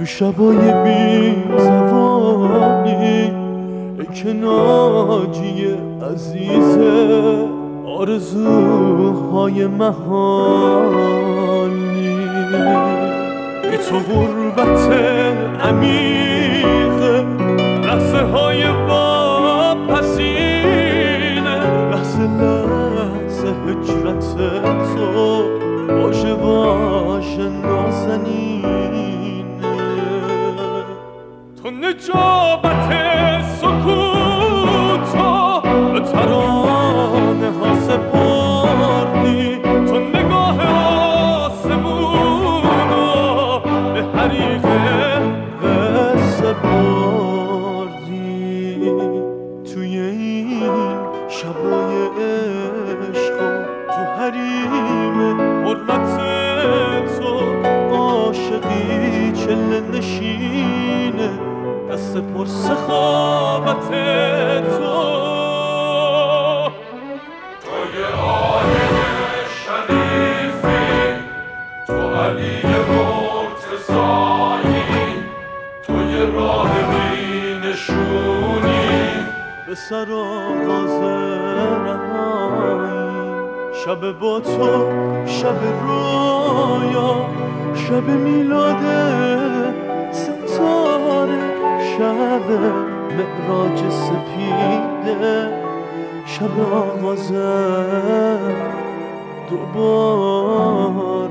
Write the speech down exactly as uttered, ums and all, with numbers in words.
شبای بی زبانی ای که ناجی عزیزه آرزوهای مهانی بی تو غربت عمیق لحظه های واپسینه لحظه لحظه هجرت تو باشه باشه نازنینه تو نجابت سکوتو به ترانه ها سپردی تو نگاه آسمونو به حریقه قصه بردی توی این شبای عشق تو حریم حرمت تو عاشقی چله نشینه دست پر سخاوت تو توی آیه شریفی تو علی مرتضایی توی راه بینشونی به سر آغاز رهایی شب با تو شب رویا شب میلاد ستاره شب معراج سپیده شب آغاز دوباره